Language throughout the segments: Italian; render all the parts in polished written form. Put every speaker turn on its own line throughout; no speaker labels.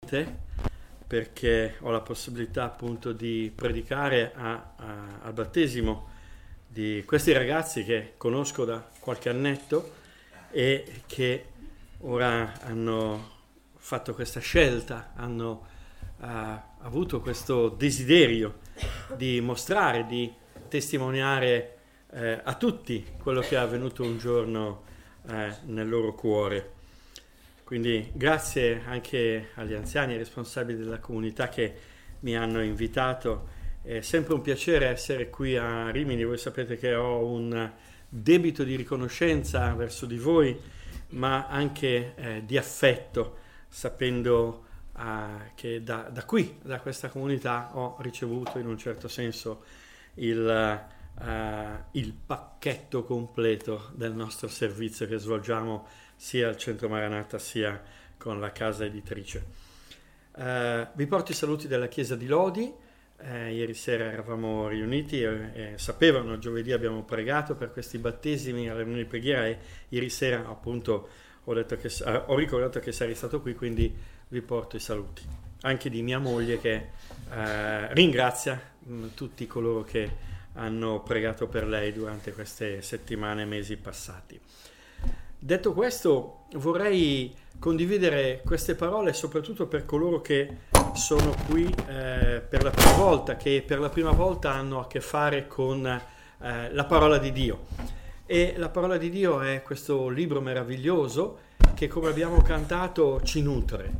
finalmente, perché ho la possibilità appunto di predicare al battesimo di questi ragazzi che conosco da qualche annetto e che ora hanno fatto questa scelta, hanno avuto questo desiderio di mostrare, di testimoniare a tutti quello che è avvenuto un giorno nel loro cuore. Quindi grazie anche agli anziani e responsabili della comunità che mi hanno invitato. È sempre un piacere essere qui a Rimini. Voi sapete che ho un debito di riconoscenza verso di voi, ma anche di affetto, sapendo che da qui, da questa comunità, ho ricevuto in un certo senso il pacchetto completo del nostro servizio che svolgiamo sia al Centro Maranatha sia con la casa editrice. Vi porto i saluti della Chiesa di Lodi. Ieri sera eravamo riuniti e sapevano, giovedì abbiamo pregato per questi battesimi alla riunione di preghiera e ieri sera appunto ho ricordato che sarei stato qui, quindi vi porto i saluti anche di mia moglie che ringrazia tutti coloro che hanno pregato per lei durante queste settimane e mesi passati. Detto questo, vorrei condividere queste parole soprattutto per coloro che sono qui per la prima volta, che per la prima volta hanno a che fare con la parola di Dio. E la parola di Dio è questo libro meraviglioso che, come abbiamo cantato, ci nutre.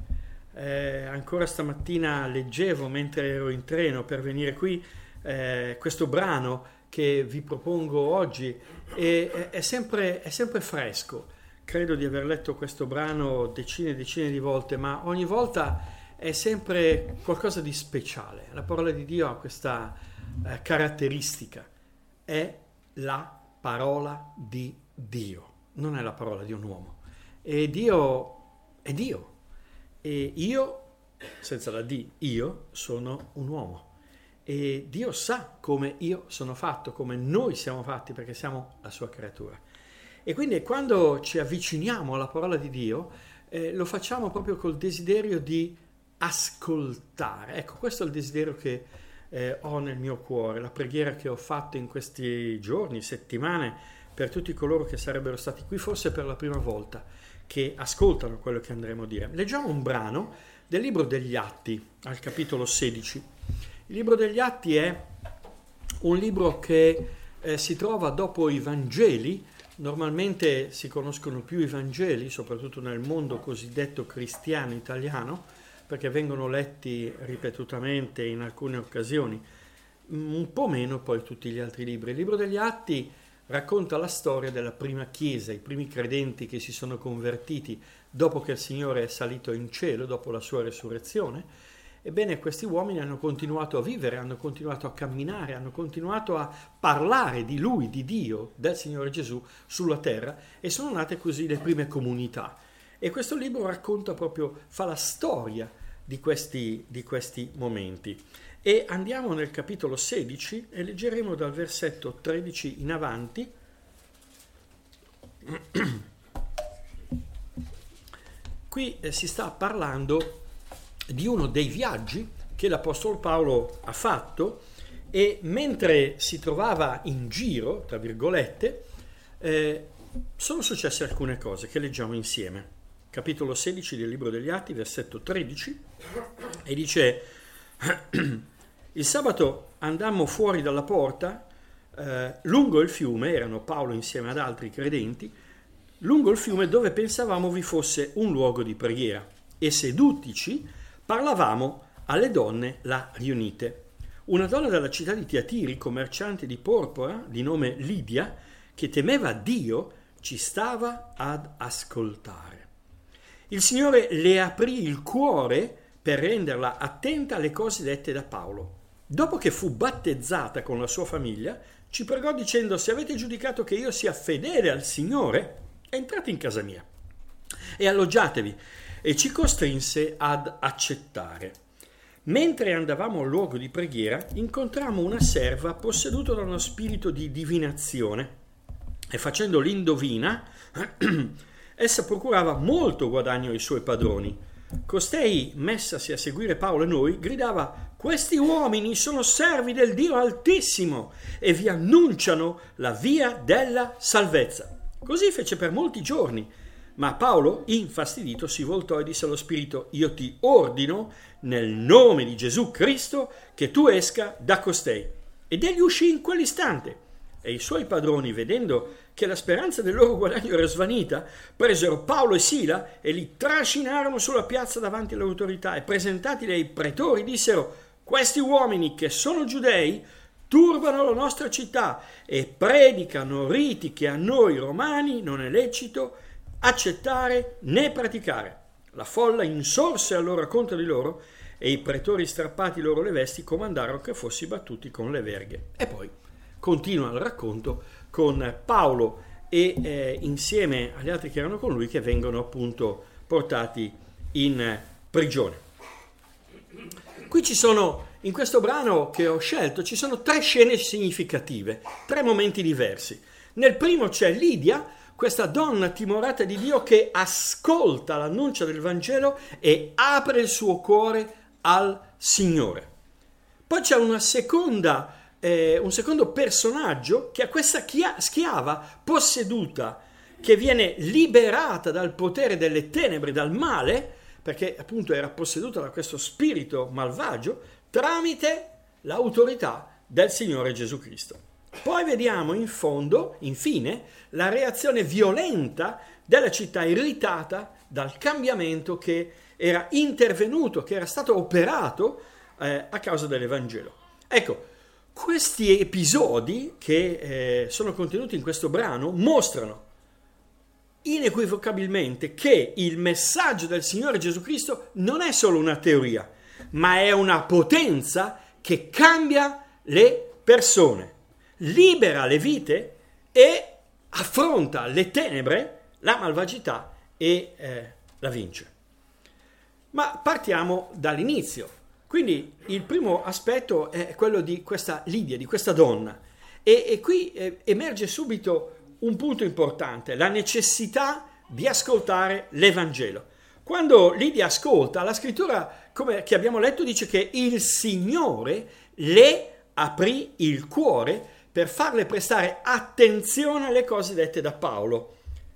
Ancora stamattina leggevo mentre ero in treno per venire qui questo brano che vi propongo oggi e è sempre fresco. Credo di aver letto questo brano decine e decine di volte, ma ogni volta è sempre qualcosa di speciale. La parola di Dio ha questa caratteristica: è la parola di Dio, non è la parola di un uomo. E Dio è Dio. E io, senza la D, io sono un uomo. E Dio sa come io sono fatto, come noi siamo fatti, perché siamo la sua creatura. E quindi quando ci avviciniamo alla parola di Dio, lo facciamo proprio col desiderio di ascoltare. Ecco, questo è il desiderio che ho nel mio cuore, la preghiera che ho fatto in questi giorni, settimane, per tutti coloro che sarebbero stati qui, forse per la prima volta, che ascoltano quello che andremo a dire. Leggiamo un brano del libro degli Atti, al capitolo 16. Il libro degli Atti è un libro che si trova dopo i Vangeli. Normalmente si conoscono più i Vangeli, soprattutto nel mondo cosiddetto cristiano italiano, perché vengono letti ripetutamente in alcune occasioni, un po' meno poi tutti gli altri libri. Il libro degli Atti racconta la storia della prima chiesa, i primi credenti che si sono convertiti dopo che il Signore è salito in cielo, dopo la sua resurrezione. Ebbene, questi uomini hanno continuato a vivere, hanno continuato a camminare, hanno continuato a parlare di Lui, di Dio, del Signore Gesù sulla terra, e sono nate così le prime comunità. E questo libro racconta proprio, fa la storia di questi momenti. E andiamo nel capitolo 16 e leggeremo dal versetto 13 in avanti. Qui si sta parlando di uno dei viaggi che l'Apostolo Paolo ha fatto, e mentre si trovava in giro, tra virgolette, sono successe alcune cose che leggiamo insieme. Capitolo 16 del libro degli Atti, versetto 13, e dice: il sabato andammo fuori dalla porta lungo il fiume, erano Paolo insieme ad altri credenti, lungo il fiume dove pensavamo vi fosse un luogo di preghiera, e sedutici parlavamo alle donne là riunite. Una donna della città di Tiatiri, commerciante di porpora, di nome Lidia, che temeva Dio, ci stava ad ascoltare. Il Signore le aprì il cuore per renderla attenta alle cose dette da Paolo. Dopo che fu battezzata con la sua famiglia, ci pregò dicendo: se avete giudicato che io sia fedele al Signore, entrate in casa mia e alloggiatevi. E ci costrinse ad accettare. Mentre andavamo al luogo di preghiera, incontrammo una serva posseduta da uno spirito di divinazione, e facendo l'indovina, essa procurava molto guadagno ai suoi padroni. Costei, messasi a seguire Paolo e noi, gridava: questi uomini sono servi del Dio Altissimo e vi annunciano la via della salvezza. Così fece per molti giorni. Ma Paolo, infastidito, si voltò e disse allo spirito: io ti ordino nel nome di Gesù Cristo che tu esca da costei. Ed egli uscì in quell'istante. E i suoi padroni, vedendo che la speranza del loro guadagno era svanita, presero Paolo e Sila e li trascinarono sulla piazza davanti alle autorità e, presentatili ai pretori, dissero: questi uomini che sono giudei turbano la nostra città e predicano riti che a noi romani non è lecito accettare né praticare. La folla insorse allora contro di loro e i pretori, strappati loro le vesti, comandarono che fossi battuti con le verghe. E poi continua il racconto con Paolo e insieme agli altri che erano con lui, che vengono appunto portati in prigione. Qui ci sono, in questo brano che ho scelto, ci sono 3 scene significative, 3 momenti diversi. Nel primo c'è Lidia, questa donna timorata di Dio che ascolta l'annuncio del Vangelo e apre il suo cuore al Signore. Poi c'è un secondo personaggio che è questa schiava posseduta, che viene liberata dal potere delle tenebre, dal male, perché appunto era posseduta da questo spirito malvagio, tramite l'autorità del Signore Gesù Cristo. Poi vediamo infine, la reazione violenta della città, irritata dal cambiamento che era intervenuto, che era stato operato a causa dell'Evangelo. Ecco, questi episodi che sono contenuti in questo brano mostrano inequivocabilmente che il messaggio del Signore Gesù Cristo non è solo una teoria, ma è una potenza che cambia le persone, libera le vite e affronta le tenebre, la malvagità e la vince. Ma partiamo dall'inizio. Quindi il primo aspetto è quello di questa Lidia, di questa donna. E qui emerge subito un punto importante, la necessità di ascoltare l'Evangelo. Quando Lidia ascolta, la scrittura, come che abbiamo letto, dice che il Signore le aprì il cuore per farle prestare attenzione alle cose dette da Paolo.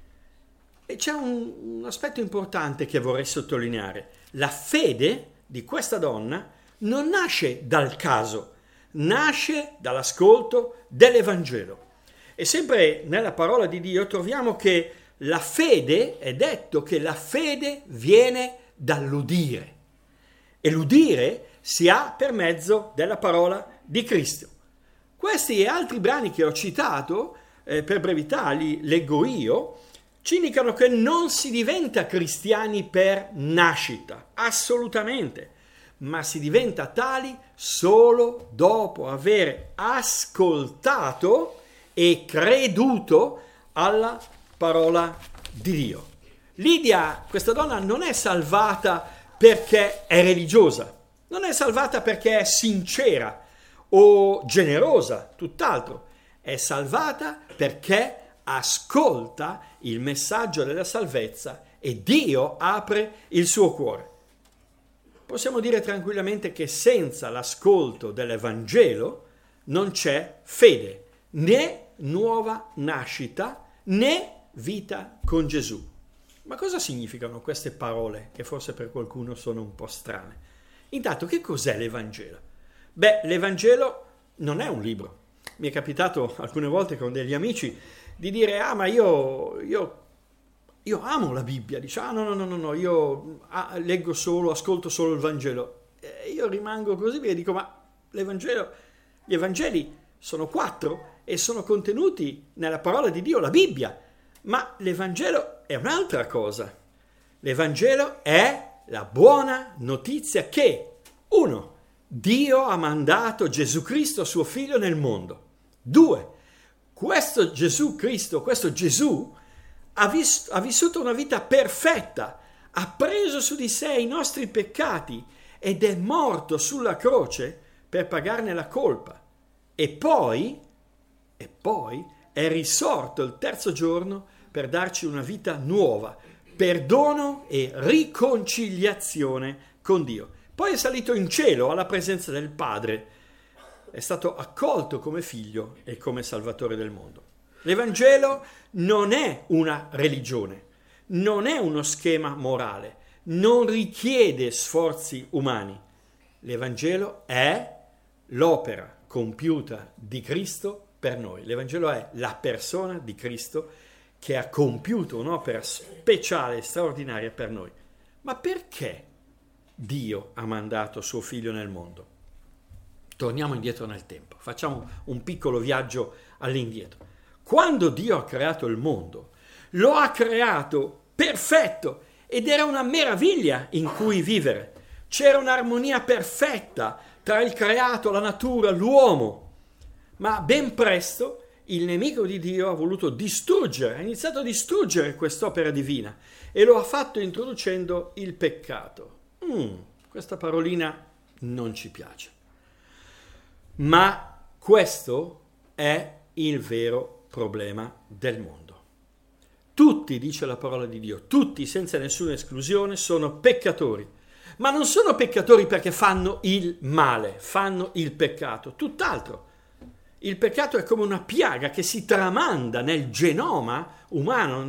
E c'è un aspetto importante che vorrei sottolineare. La fede di questa donna non nasce dal caso, nasce dall'ascolto dell'Evangelo. E sempre nella parola di Dio troviamo che la fede, è detto che la fede viene dall'udire, e l'udire si ha per mezzo della parola di Cristo. Questi e altri brani che ho citato, per brevità li leggo io, ci indicano che non si diventa cristiani per nascita, assolutamente, ma si diventa tali solo dopo aver ascoltato e creduto alla parola di Dio. Lidia, questa donna, non è salvata perché è religiosa, non è salvata perché è sincera o generosa, tutt'altro, è salvata perché ascolta il messaggio della salvezza e Dio apre il suo cuore. Possiamo dire tranquillamente che senza l'ascolto dell'Evangelo non c'è fede, né nuova nascita, né vita con Gesù. Ma cosa significano queste parole che forse per qualcuno sono un po' strane? Intanto, che cos'è l'Evangelo? Beh, l'Evangelo non è un libro. Mi è capitato alcune volte con degli amici di dire: ma io amo la Bibbia. Dice: no, io leggo solo, ascolto solo il Vangelo. E io rimango così e dico: ma gli Evangeli sono 4 e sono contenuti nella parola di Dio, la Bibbia. Ma l'Evangelo è un'altra cosa. L'Evangelo è la buona notizia che, 1, Dio ha mandato Gesù Cristo, suo figlio, nel mondo. 2, questo Gesù Cristo, questo Gesù ha vissuto una vita perfetta, ha preso su di sé i nostri peccati ed è morto sulla croce per pagarne la colpa. E poi è risorto il terzo giorno per darci una vita nuova, perdono e riconciliazione con Dio. Poi è salito in cielo alla presenza del Padre, è stato accolto come figlio e come salvatore del mondo. L'Evangelo non è una religione, non è uno schema morale, non richiede sforzi umani. L'Evangelo è l'opera compiuta di Cristo per noi. L'Evangelo è la persona di Cristo che ha compiuto un'opera speciale, straordinaria per noi. Ma perché Dio ha mandato suo figlio nel mondo? Torniamo indietro nel tempo, facciamo un piccolo viaggio all'indietro. Quando Dio ha creato il mondo, lo ha creato perfetto ed era una meraviglia in cui vivere. C'era un'armonia perfetta tra il creato, la natura, l'uomo. Ma ben presto il nemico di Dio ha voluto distruggere, ha iniziato a distruggere quest'opera divina e lo ha fatto introducendo il peccato. Questa parolina non ci piace. Ma questo è il vero problema del mondo. Tutti, dice la parola di Dio, tutti senza nessuna esclusione sono peccatori, ma non sono peccatori perché fanno il male, fanno il peccato, tutt'altro. Il peccato è come una piaga che si tramanda nel genoma umano,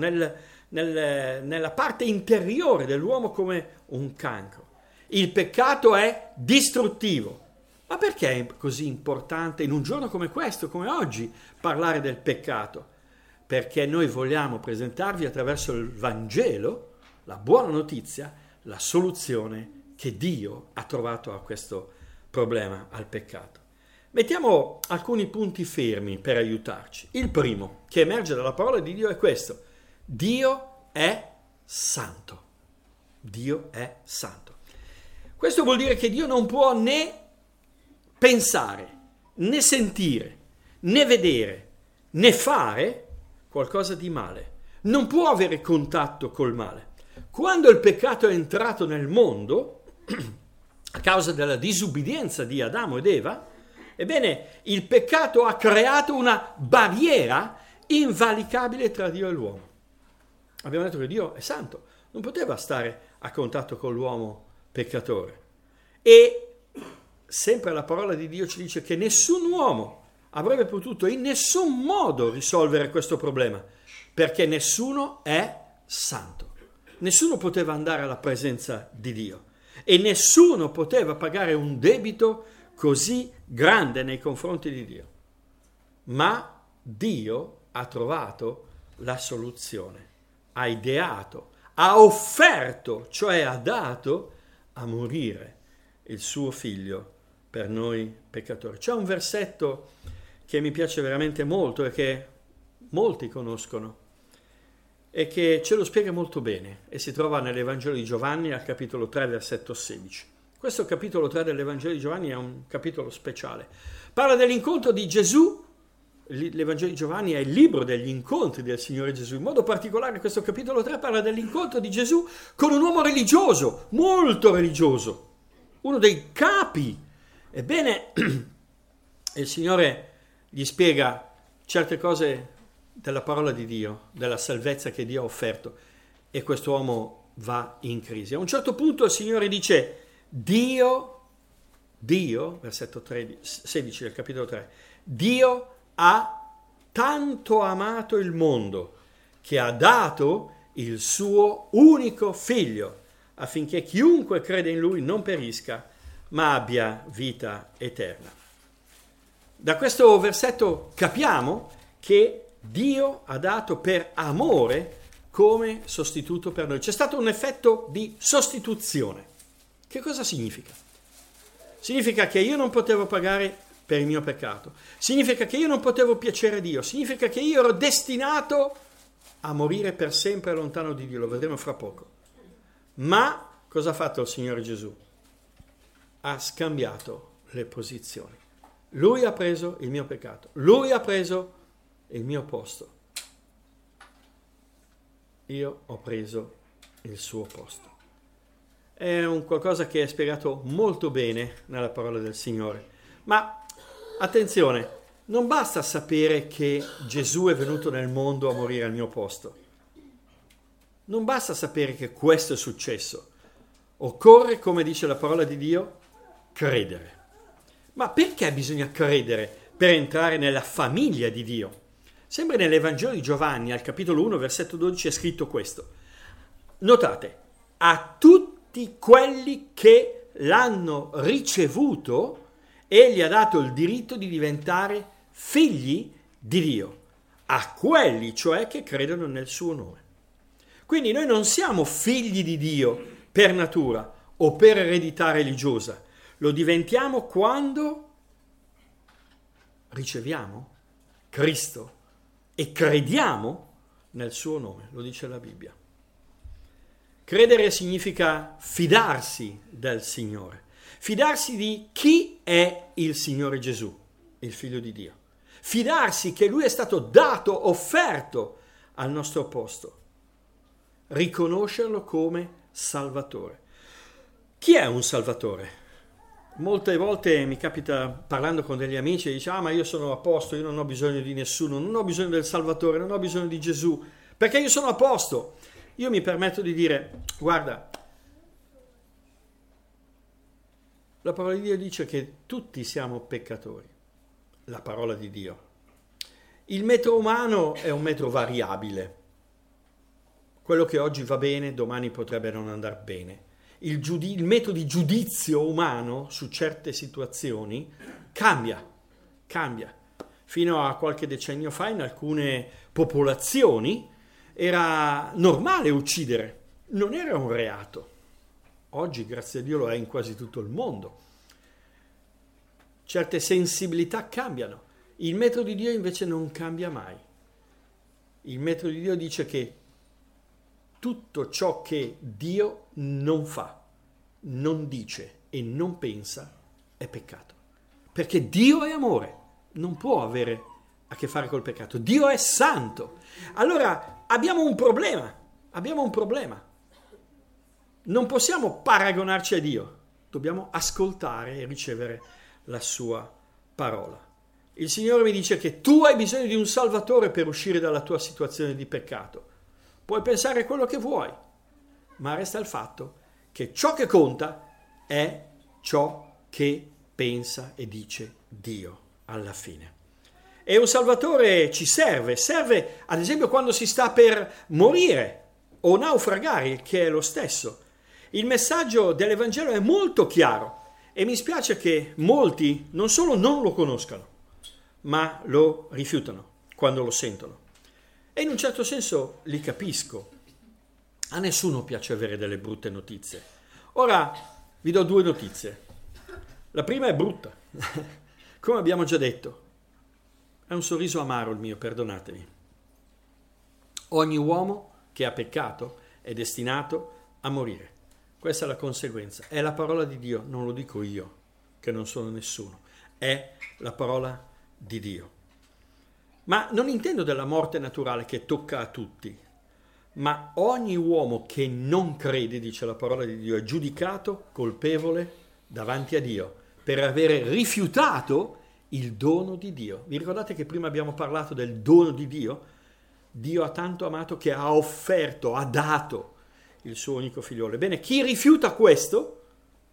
nella parte interiore dell'uomo come un cancro. Il peccato è distruttivo. Ma perché è così importante in un giorno come questo, come oggi, parlare del peccato? Perché noi vogliamo presentarvi attraverso il Vangelo, la buona notizia, la soluzione che Dio ha trovato a questo problema, al peccato. Mettiamo alcuni punti fermi per aiutarci. Il primo, che emerge dalla parola di Dio, è questo: Dio è santo. Dio è santo. Questo vuol dire che Dio non può né pensare, né sentire, né vedere, né fare qualcosa di male. Non può avere contatto col male. Quando il peccato è entrato nel mondo, a causa della disubbidienza di Adamo ed Eva, ebbene, il peccato ha creato una barriera invalicabile tra Dio e l'uomo. Abbiamo detto che Dio è santo, non poteva stare a contatto con l'uomo peccatore. E sempre la parola di Dio ci dice che nessun uomo avrebbe potuto in nessun modo risolvere questo problema, perché nessuno è santo. Nessuno poteva andare alla presenza di Dio e nessuno poteva pagare un debito così grande nei confronti di Dio. Ma Dio ha trovato la soluzione, ha ideato, ha offerto, cioè ha dato a morire il suo figlio per noi peccatori. C'è un versetto che mi piace veramente molto e che molti conoscono e che ce lo spiega molto bene e si trova nell'Evangelo di Giovanni al capitolo 3, versetto 16. Questo capitolo 3 dell'Evangelo di Giovanni è un capitolo speciale. Parla dell'incontro di Gesù. L'Evangelo di Giovanni è il libro degli incontri del Signore Gesù. In modo particolare questo capitolo 3 parla dell'incontro di Gesù con un uomo religioso, molto religioso, uno dei capi. Ebbene, il Signore gli spiega certe cose della parola di Dio, della salvezza che Dio ha offerto, e quest'uomo va in crisi. A un certo punto il Signore dice: Dio, versetto 16 del capitolo 3, Dio ha tanto amato il mondo che ha dato il suo unico figlio, affinché chiunque crede in lui non perisca, ma abbia vita eterna. Da questo versetto capiamo che Dio ha dato per amore come sostituto per noi. C'è stato un effetto di sostituzione. Che cosa significa? Significa che io non potevo pagare per il mio peccato. Significa che io non potevo piacere a Dio. Significa che io ero destinato a morire per sempre lontano di Dio. Lo vedremo fra poco. Ma cosa ha fatto il Signore Gesù? Ha scambiato le posizioni. Lui ha preso il mio peccato. Lui ha preso il mio posto. Io ho preso il suo posto. È un qualcosa che è spiegato molto bene nella parola del Signore. Ma attenzione, non basta sapere che Gesù è venuto nel mondo a morire al mio posto. Non basta sapere che questo è successo. Occorre, come dice la parola di Dio, credere. Ma perché bisogna credere per entrare nella famiglia di Dio? Sempre nell'Evangelo di Giovanni, al capitolo 1, versetto 12, è scritto questo. Notate, a tutti quelli che l'hanno ricevuto, egli ha dato il diritto di diventare figli di Dio. A quelli, cioè, che credono nel suo nome. Quindi noi non siamo figli di Dio per natura o per eredità religiosa. Lo diventiamo quando riceviamo Cristo e crediamo nel suo nome, lo dice la Bibbia. Credere significa fidarsi del Signore, fidarsi di chi è il Signore Gesù, il Figlio di Dio, fidarsi che Lui è stato dato, offerto al nostro posto, riconoscerlo come Salvatore. Chi è un Salvatore? Molte volte mi capita, parlando con degli amici, dice: ma io sono a posto, io non ho bisogno di nessuno, non ho bisogno del Salvatore, non ho bisogno di Gesù, perché io sono a posto. Io mi permetto di dire: guarda, la parola di Dio dice che tutti siamo peccatori, la parola di Dio. Il metro umano è un metro variabile, quello che oggi va bene domani potrebbe non andare bene. Il metodo di giudizio umano su certe situazioni cambia. Fino a qualche decennio fa in alcune popolazioni era normale uccidere, non era un reato. Oggi, grazie a Dio, lo è in quasi tutto il mondo. Certe sensibilità cambiano. Il metodo di Dio invece non cambia mai. Il metodo di Dio dice che tutto ciò che Dio non fa, non dice e non pensa è peccato. Perché Dio è amore, non può avere a che fare col peccato. Dio è santo. Allora abbiamo un problema. Non possiamo paragonarci a Dio, dobbiamo ascoltare e ricevere la sua parola. Il Signore mi dice che tu hai bisogno di un Salvatore per uscire dalla tua situazione di peccato. Puoi pensare quello che vuoi, ma resta il fatto che ciò che conta è ciò che pensa e dice Dio alla fine. E un Salvatore ci serve ad esempio quando si sta per morire o naufragare, che è lo stesso. Il messaggio dell'Evangelo è molto chiaro e mi spiace che molti non solo non lo conoscano, ma lo rifiutano quando lo sentono. E in un certo senso li capisco. A nessuno piace avere delle brutte notizie. Ora vi do 2 notizie. La prima è brutta, come abbiamo già detto. È un sorriso amaro il mio, perdonatemi. Ogni uomo che ha peccato è destinato a morire. Questa è la conseguenza. È la parola di Dio, non lo dico io, che non sono nessuno. È la parola di Dio. Ma non intendo della morte naturale che tocca a tutti, ma ogni uomo che non crede, dice la parola di Dio, è giudicato colpevole davanti a Dio per avere rifiutato il dono di Dio. Vi ricordate che prima abbiamo parlato del dono di Dio? Dio ha tanto amato che ha offerto, ha dato il suo unico figliolo. Ebbene, chi rifiuta questo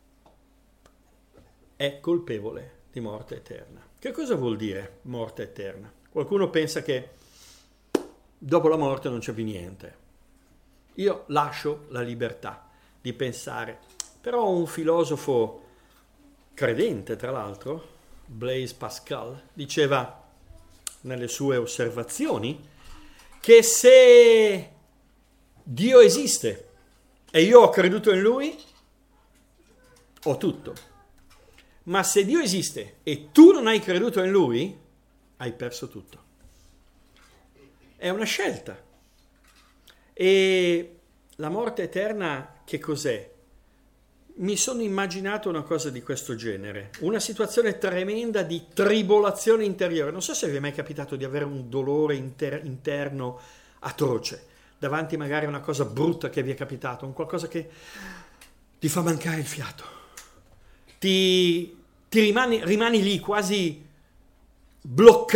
è colpevole di morte eterna. Che cosa vuol dire morte eterna? Qualcuno pensa che dopo la morte non c'è più niente. Io lascio la libertà di pensare. Però un filosofo credente, tra l'altro, Blaise Pascal, diceva nelle sue osservazioni che se Dio esiste e io ho creduto in Lui, ho tutto. Ma se Dio esiste e tu non hai creduto in Lui, hai perso tutto. È una scelta. E la morte eterna che cos'è? Mi sono immaginato una cosa di questo genere, una situazione tremenda di tribolazione interiore. Non so se vi è mai capitato di avere un dolore interno atroce, davanti magari a una cosa brutta che vi è capitato, un qualcosa che ti fa mancare il fiato. Ti rimani lì quasi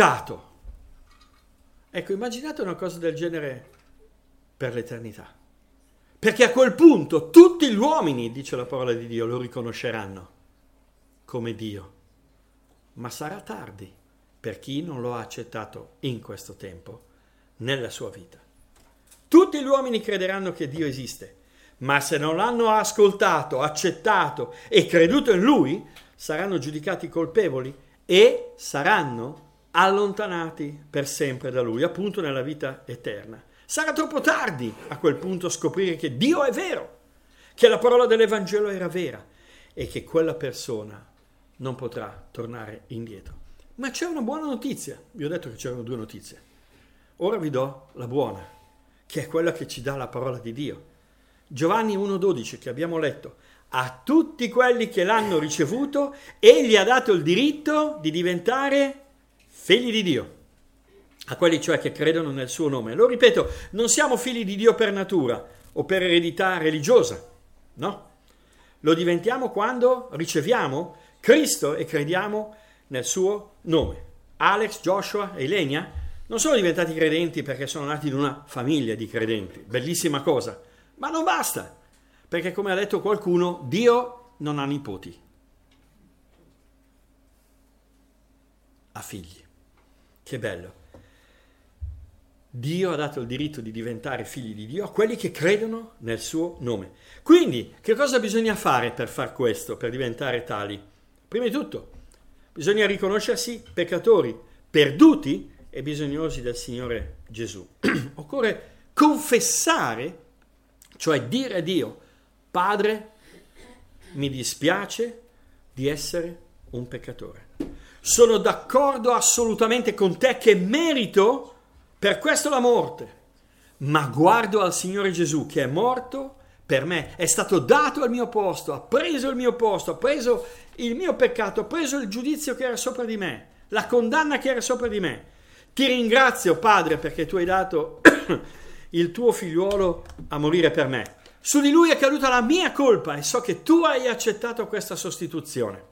bloccato. Ecco, immaginate una cosa del genere per l'eternità. Perché a quel punto tutti gli uomini, dice la parola di Dio, lo riconosceranno come Dio. Ma sarà tardi per chi non lo ha accettato in questo tempo, nella sua vita. Tutti gli uomini crederanno che Dio esiste, ma se non l'hanno ascoltato, accettato e creduto in Lui, saranno giudicati colpevoli e saranno allontanati per sempre da Lui, appunto nella vita eterna. Sarà troppo tardi a quel punto scoprire che Dio è vero, che la parola dell'Evangelo era vera e che quella persona non potrà tornare indietro. Ma c'è una buona notizia. Vi ho detto che c'erano due notizie. Ora vi do la buona, che è quella che ci dà la parola di Dio. Giovanni 1,12 che abbiamo letto. A tutti quelli che l'hanno ricevuto, egli ha dato il diritto di diventare figli di Dio. A quelli cioè che credono nel suo nome. Lo ripeto, non siamo figli di Dio per natura o per eredità religiosa, no? Lo diventiamo quando riceviamo Cristo e crediamo nel suo nome. Alex, Joshua e Ilenia non sono diventati credenti perché sono nati in una famiglia di credenti, bellissima cosa, ma non basta, perché come ha detto qualcuno, Dio non ha nipoti, ha figli. Che bello. Dio ha dato il diritto di diventare figli di Dio a quelli che credono nel suo nome. Quindi, che cosa bisogna fare per far questo, per diventare tali? Prima di tutto, bisogna riconoscersi peccatori, perduti e bisognosi del Signore Gesù. Occorre confessare, cioè dire a Dio, Padre, mi dispiace di essere un peccatore. Sono d'accordo assolutamente con te che merito per questo la morte, ma guardo al Signore Gesù che è morto per me, è stato dato al mio posto, ha preso il mio posto, ha preso il mio peccato, ha preso il giudizio che era sopra di me, la condanna che era sopra di me. Ti ringrazio, Padre, perché tu hai dato il tuo figliuolo a morire per me. Su di lui è caduta la mia colpa e so che tu hai accettato questa sostituzione.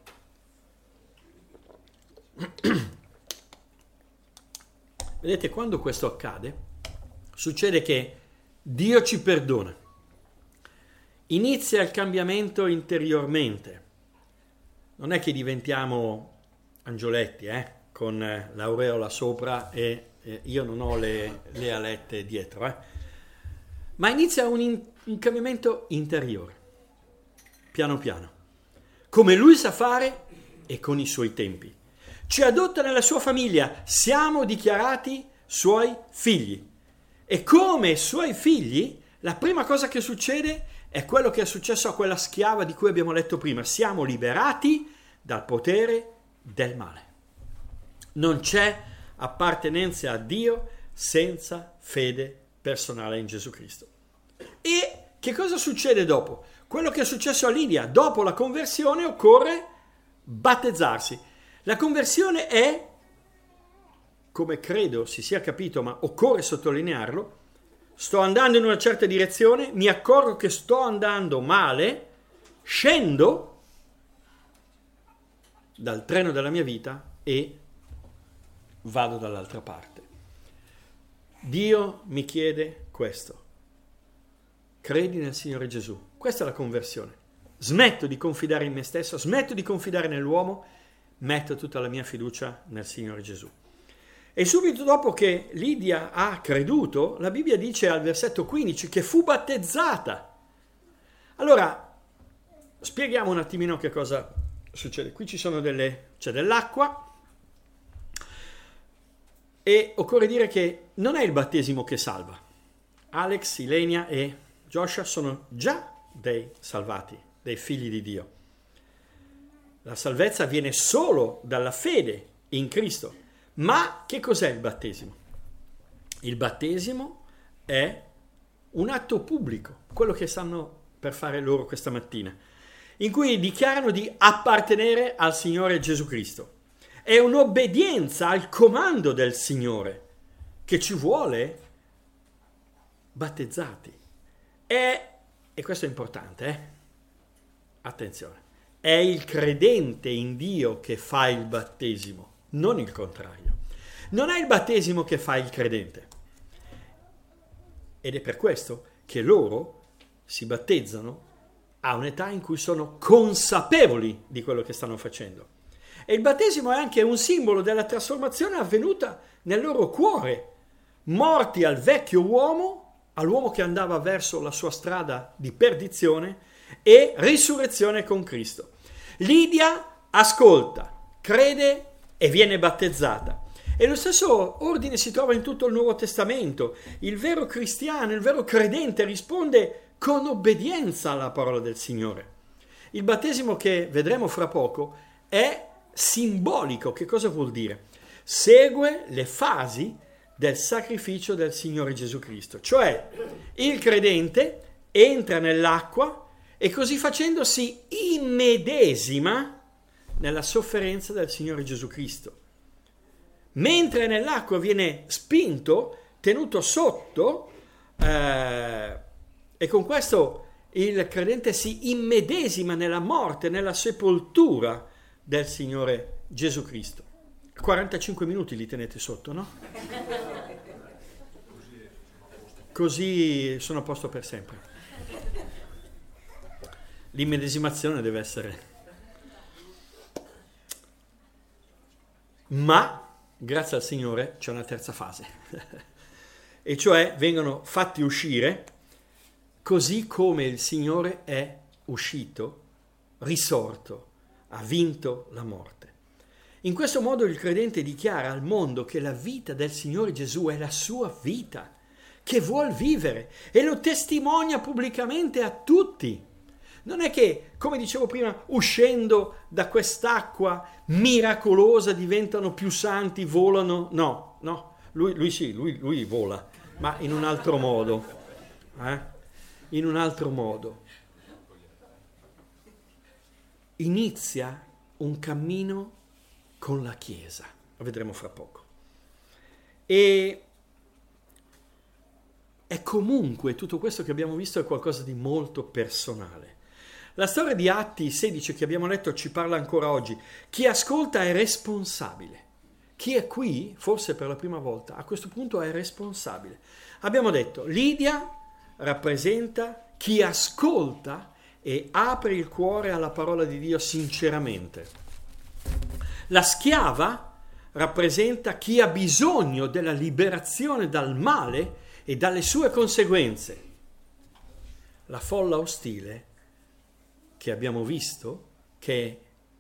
Vedete, quando questo accade, succede che Dio ci perdona. Inizia il cambiamento interiormente. Non è che diventiamo angioletti, con l'aureola sopra e io non ho le alette dietro, ma inizia un cambiamento interiore, piano piano, come Lui sa fare e con i Suoi tempi. Ci adotta nella sua famiglia, siamo dichiarati Suoi figli. E come Suoi figli, la prima cosa che succede è quello che è successo a quella schiava di cui abbiamo letto prima. Siamo liberati dal potere del male. Non c'è appartenenza a Dio senza fede personale in Gesù Cristo. E che cosa succede dopo? Quello che è successo a Lidia, dopo la conversione occorre battezzarsi. La conversione è, come credo si sia capito, ma occorre sottolinearlo, sto andando in una certa direzione, mi accorgo che sto andando male, scendo dal treno della mia vita e vado dall'altra parte. Dio mi chiede questo. Credi nel Signore Gesù. Questa è la conversione. Smetto di confidare in me stesso, smetto di confidare nell'uomo, metto tutta la mia fiducia nel Signore Gesù. E subito dopo che Lidia ha creduto, la Bibbia dice al versetto 15 che fu battezzata. Allora, spieghiamo un attimino che cosa succede. Qui c'è dell'acqua e occorre dire che non è il battesimo che salva. Alex, Ilenia e Joshua sono già dei salvati, dei figli di Dio. La salvezza viene solo dalla fede in Cristo. Ma che cos'è il battesimo? Il battesimo è un atto pubblico, quello che stanno per fare loro questa mattina, in cui dichiarano di appartenere al Signore Gesù Cristo. È un'obbedienza al comando del Signore che ci vuole battezzati. E questo è importante, attenzione. È il credente in Dio che fa il battesimo, non il contrario. Non è il battesimo che fa il credente. Ed è per questo che loro si battezzano a un'età in cui sono consapevoli di quello che stanno facendo. E il battesimo è anche un simbolo della trasformazione avvenuta nel loro cuore, morti al vecchio uomo, all'uomo che andava verso la sua strada di perdizione, e risurrezione con Cristo. Lidia ascolta, crede e viene battezzata. E lo stesso ordine si trova in tutto il Nuovo Testamento. Il vero cristiano, il vero credente risponde con obbedienza alla parola del Signore. Il battesimo che vedremo fra poco è simbolico. Che cosa vuol dire? Segue le fasi del sacrificio del Signore Gesù Cristo. Cioè, il credente entra nell'acqua e così facendo si immedesima nella sofferenza del Signore Gesù Cristo. Mentre nell'acqua viene spinto, tenuto sotto, e con questo il credente si immedesima nella morte, nella sepoltura del Signore Gesù Cristo. 45 minuti li tenete sotto, no? Così sono a posto per sempre. L'immedesimazione deve essere. Ma grazie al Signore c'è una terza fase, e cioè vengono fatti uscire così come il Signore è uscito, risorto, ha vinto la morte. In questo modo il credente dichiara al mondo che la vita del Signore Gesù è la sua vita, che vuol vivere, e lo testimonia pubblicamente a tutti. Non è che, come dicevo prima, uscendo da quest'acqua miracolosa diventano più santi, volano. No, lui vola, ma in un altro modo. In un altro modo. Inizia un cammino con la Chiesa, lo vedremo fra poco. E è comunque tutto questo che abbiamo visto è qualcosa di molto personale. La storia di Atti 16 che abbiamo letto ci parla ancora oggi. Chi ascolta è responsabile. Chi è qui, forse per la prima volta, a questo punto è responsabile. Abbiamo detto, Lidia rappresenta chi ascolta e apre il cuore alla parola di Dio sinceramente. La schiava rappresenta chi ha bisogno della liberazione dal male e dalle sue conseguenze. La folla ostile che abbiamo visto, che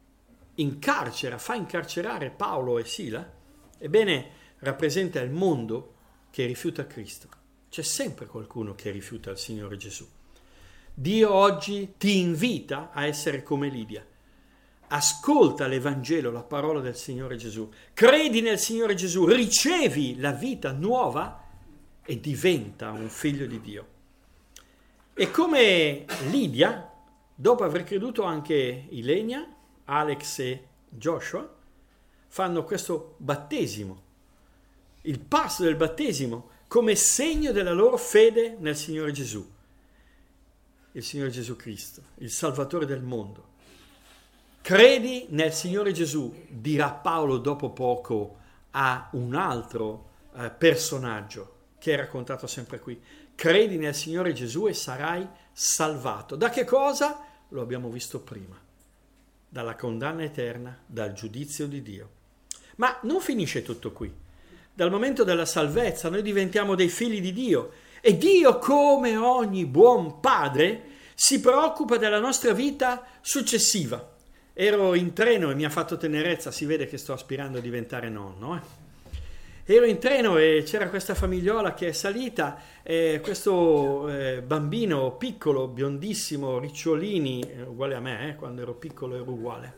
fa incarcerare Paolo e Sila, ebbene rappresenta il mondo che rifiuta Cristo. C'è sempre qualcuno che rifiuta il Signore Gesù. Dio oggi ti invita a essere come Lidia. Ascolta l'Evangelo, la parola del Signore Gesù, credi nel Signore Gesù, ricevi la vita nuova e diventa un figlio di Dio. E come Lidia, dopo aver creduto anche Ilenia, Alex e Joshua, fanno questo battesimo, il passo del battesimo, come segno della loro fede nel Signore Gesù. Il Signore Gesù Cristo, il Salvatore del mondo. Credi nel Signore Gesù, dirà Paolo dopo poco a un altro personaggio che è raccontato sempre qui. Credi nel Signore Gesù e sarai salvato. Da che cosa? Lo abbiamo visto prima. Dalla condanna eterna, dal giudizio di Dio. Ma non finisce tutto qui. Dal momento della salvezza noi diventiamo dei figli di Dio e Dio, come ogni buon padre, si preoccupa della nostra vita successiva. Ero in treno e mi ha fatto tenerezza, si vede che sto aspirando a diventare nonno. Ero in treno e c'era questa famigliola che è salita, questo bambino piccolo, biondissimo, ricciolini, uguale a me, quando ero piccolo ero uguale.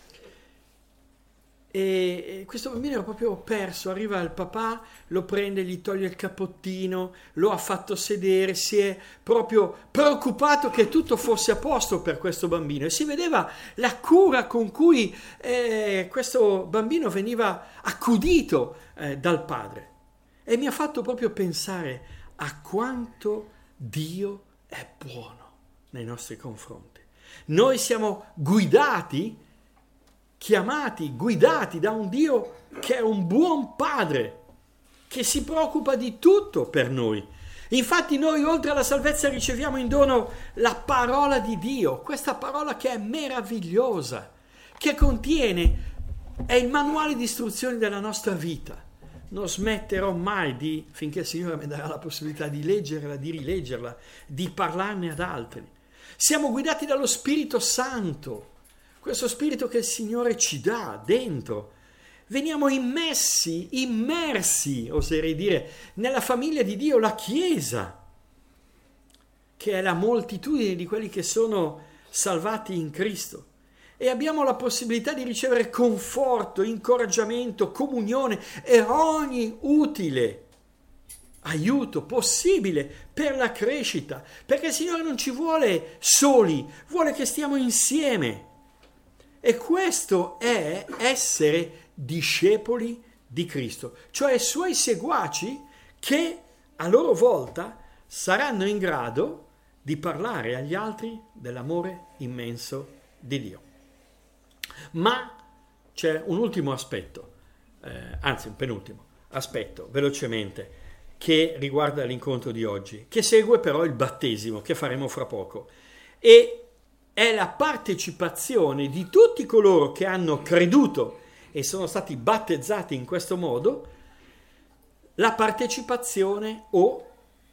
E questo bambino era proprio perso, arriva il papà, lo prende, gli toglie il cappottino, lo ha fatto sedere, si è proprio preoccupato che tutto fosse a posto per questo bambino e si vedeva la cura con cui questo bambino veniva accudito dal padre. E mi ha fatto proprio pensare a quanto Dio è buono nei nostri confronti. Noi siamo guidati da un Dio che è un buon padre, che si preoccupa di tutto per noi, Infatti noi oltre alla salvezza riceviamo in dono la parola di Dio, questa parola che è meravigliosa, che contiene, è il manuale di istruzioni della nostra vita. Non smetterò mai finché il Signore mi darà la possibilità di leggerla, di rileggerla, di parlarne ad altri. Siamo guidati dallo Spirito Santo, questo Spirito che il Signore ci dà dentro. Veniamo immersi, oserei dire, nella famiglia di Dio, la Chiesa, che è la moltitudine di quelli che sono salvati in Cristo. E abbiamo la possibilità di ricevere conforto, incoraggiamento, comunione e ogni utile aiuto possibile per la crescita, perché il Signore non ci vuole soli, vuole che stiamo insieme. E questo è essere discepoli di Cristo, cioè suoi seguaci che a loro volta saranno in grado di parlare agli altri dell'amore immenso di Dio. Ma c'è un ultimo aspetto, anzi un penultimo aspetto, velocemente, che riguarda l'incontro di oggi, che segue però il battesimo che faremo fra poco, e è la partecipazione di tutti coloro che hanno creduto e sono stati battezzati in questo modo, la partecipazione o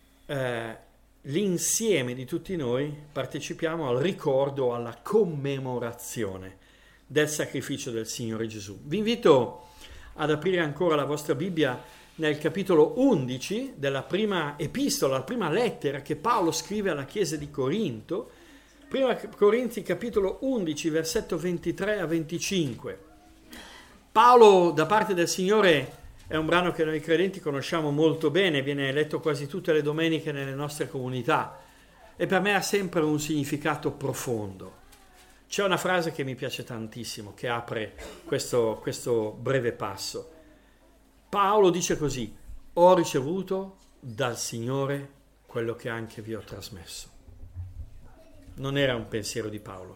l'insieme di tutti noi partecipiamo al ricordo, alla commemorazione del sacrificio del Signore Gesù. Vi invito ad aprire ancora la vostra Bibbia nel capitolo 11 della prima epistola, la prima lettera che Paolo scrive alla Chiesa di Corinto, prima Corinzi capitolo 11 versetto 23 a 25. Paolo da parte del Signore è un brano che noi credenti conosciamo molto bene, viene letto quasi tutte le domeniche nelle nostre comunità e per me ha sempre un significato profondo. C'è una frase che mi piace tantissimo che apre questo breve passo. Paolo dice così: ho ricevuto dal Signore quello che anche vi ho trasmesso. Non era un pensiero di Paolo,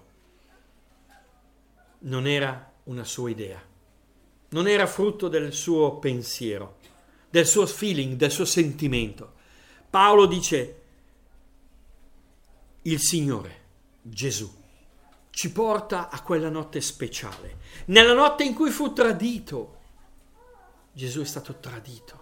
non era una sua idea, non era frutto del suo pensiero, del suo feeling, del suo sentimento. Paolo dice: il Signore Gesù ci porta a quella notte speciale, nella notte in cui fu tradito. Gesù è stato tradito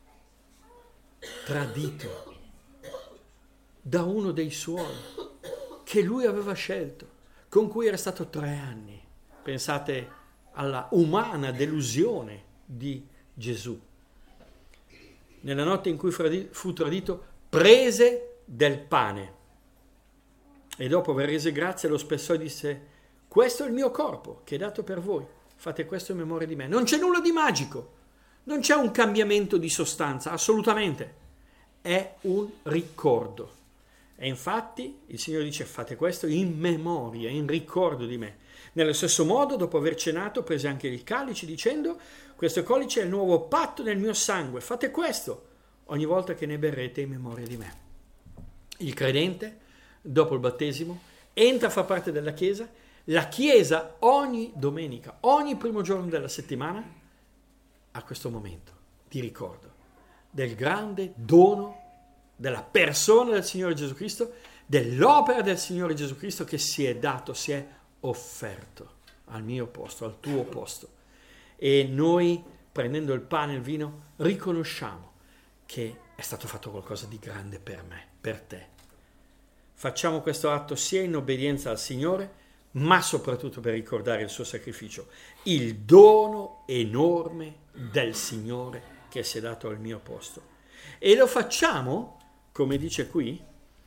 da uno dei suoi che lui aveva scelto, con cui era stato 3 anni. Pensate alla umana delusione di Gesù. Nella notte in cui fu tradito, prese del pane e dopo aver reso grazie lo spessò e disse: questo è il mio corpo che è dato per voi, fate questo in memoria di me. Non c'è nulla di magico, non c'è un cambiamento di sostanza, assolutamente, è un ricordo. E infatti il Signore dice: fate questo in memoria, in ricordo di me. Nello stesso modo, dopo aver cenato, prese anche il calice dicendo: questo calice è il nuovo patto nel mio sangue, fate questo ogni volta che ne berrete in memoria di me. Il credente, dopo il battesimo, entra a far parte della Chiesa. La Chiesa ogni domenica, ogni primo giorno della settimana, ha questo momento di ricordo del grande dono della persona del Signore Gesù Cristo, dell'opera del Signore Gesù Cristo che si è dato, si è offerto al mio posto, al tuo posto. E noi, prendendo il pane e il vino, riconosciamo che è stato fatto qualcosa di grande per me, per te. Facciamo questo atto sia in obbedienza al Signore, ma soprattutto per ricordare il suo sacrificio, il dono enorme del Signore che si è dato al mio posto. E lo facciamo, come dice qui,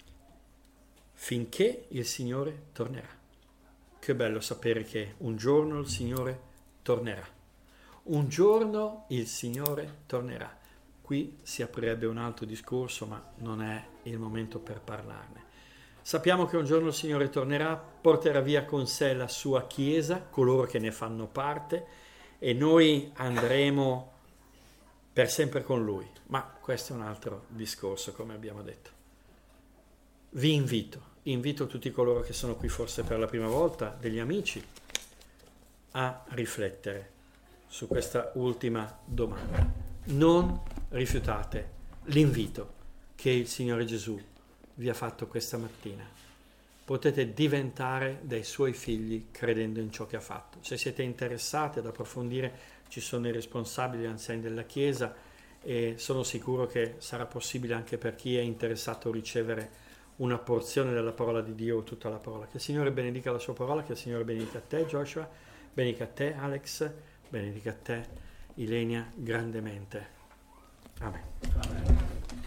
finché il Signore tornerà. Che bello sapere che un giorno il Signore tornerà. Un giorno il Signore tornerà. Qui si aprirebbe un altro discorso, ma non è il momento per parlarne. Sappiamo che un giorno il Signore tornerà, porterà via con sé la sua Chiesa, coloro che ne fanno parte, e noi andremo per sempre con Lui. Ma questo è un altro discorso, come abbiamo detto. Vi invito tutti coloro che sono qui forse per la prima volta, degli amici, a riflettere su questa ultima domanda. Non rifiutate l'invito che il Signore Gesù vi ha fatto questa mattina. Potete diventare dei suoi figli credendo in ciò che ha fatto. Se siete interessati ad approfondire, ci sono i responsabili, gli anziani della Chiesa, e sono sicuro che sarà possibile anche per chi è interessato a ricevere una porzione della parola di Dio o tutta la parola. Che il Signore benedica la sua parola, che il Signore benedica te, Joshua, benedica te, Alex, benedica te, Ilenia, grandemente. Amen.
Amen.